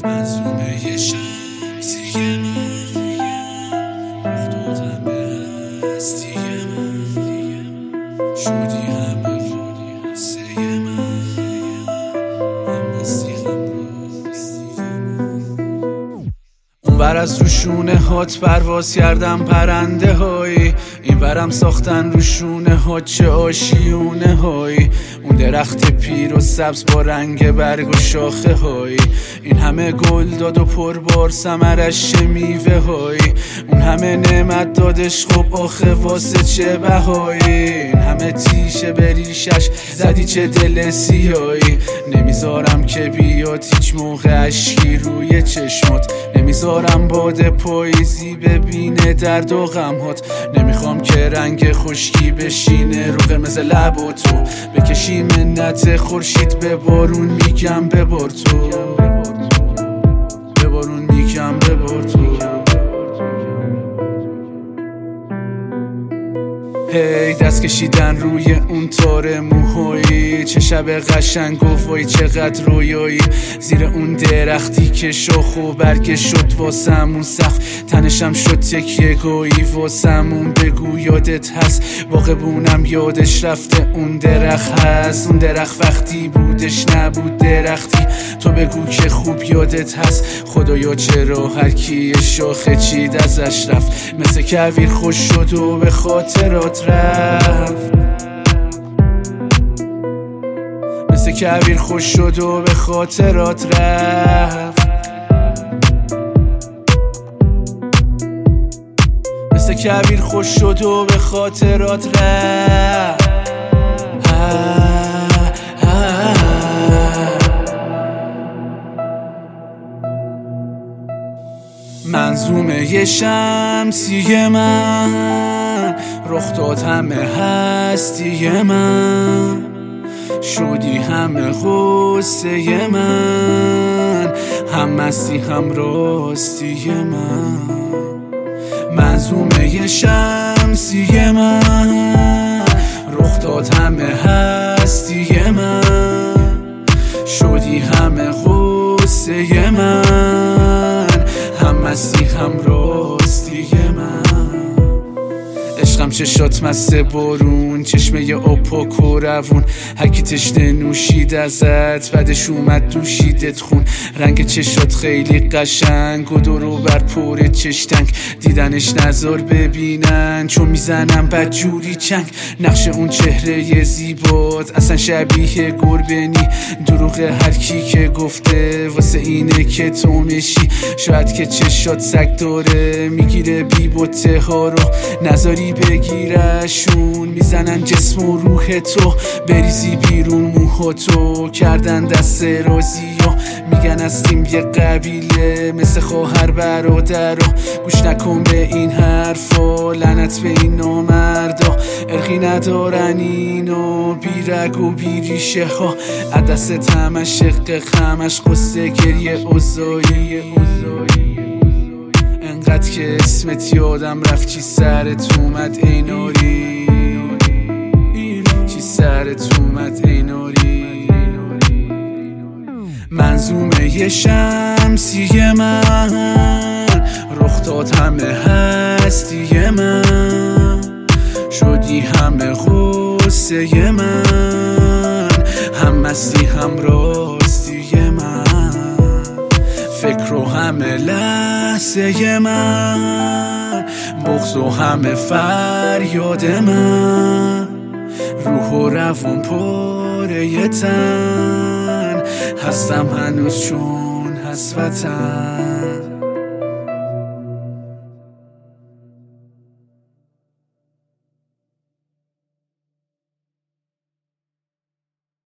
منظومه شمسی من افتادم به هستی من شدی همه غصه من هم مستی هم راستی من اونور از روشونه هات پرواز کردم پرنده هایی این برم ساختن روشونه ها چه آشیونه هایی اون درخت پیر و سبز با رنگ برگ و شاخه هایی این همه گل داد و پربار ثمرش چه میوه هایی اون همه نعمت دادش خب آخه واسه چه بهایی این همه تیشه بریشش زدی چه دل سیایی نمیذارم که بیاد هیچ موقع اشکی روی چشمات نمیذارم باد پاییزی ببینه درد و غمهات نمیخوام که رنگ خشکی بشینه رو قرمز لب و تو بکشی منت خورشید به بارون میگم ببار تو به بارون میگم ببار تو هی دست کشیدن روی اون تار موهایی چه شب قشنگ و وای چقدر رویایی زیر اون درختی که شاخ و برگ شد واسمون سقف تنشم شد تکیه گویی واسمون بگو یادت هست باغبونم یادش رفته اون درخت هست اون درخت وقتی بودش نبود درختی تو بگو که خوب یادت هست خدایا چرا هر کی شاخه چید ازش رفت مثل کویر خوش شد و به خاطرات رفت مثل کویر خوش شد و به خاطرات رفت مثل کویر خوش شد و به خاطرات رفت منظومه شمسی من رخ داد همه هستی من شدی همه غصه من هم مستی هم راستی من منظومه شمسی من رخ داد همه هستی من شدی همه غصه من هم مستی هم راستی من عشقم چشات مست بارون چشمه آپاک و روون هرکی تشنه نوشید ازت بعدش اومد دوشیدت خون رنگ چشات خیلی قشنگ و دورو بر پر چشتنگ دیدنش نزار ببینن چون میزنم بدجوری چنگ نقش اون چهره زیبات اصلا شبیه گربنی دروغ هرکی که گفته واسه اینه که تو میشی شاید که چشات سگ داره میگیره بی بوته ها رو نذاری بگیرشون میزنن جسم و روح تو بریزی بیرون موها تو کردن دست رازی ها میگن هستیم یه قبیله مثل خواهر برادر گوش نکن به این حرفا لعنت به این نامردا ارقی ندارن اینو بی رگ و بی ریشه ها عدست همش شق خمش قصه گریه اوزایی انقدر که اسمت یادم رفت چی سرت اومد ای ناری چی سرت اومد ای ناری منظومه شمسی من رخ داد همه هستی من شدی همه غصه من هم مستی هم راستی من فکر و همه لحظه من بغض و همه فریاد من روح و روان پاره تن هستم هنوز چون هست وطن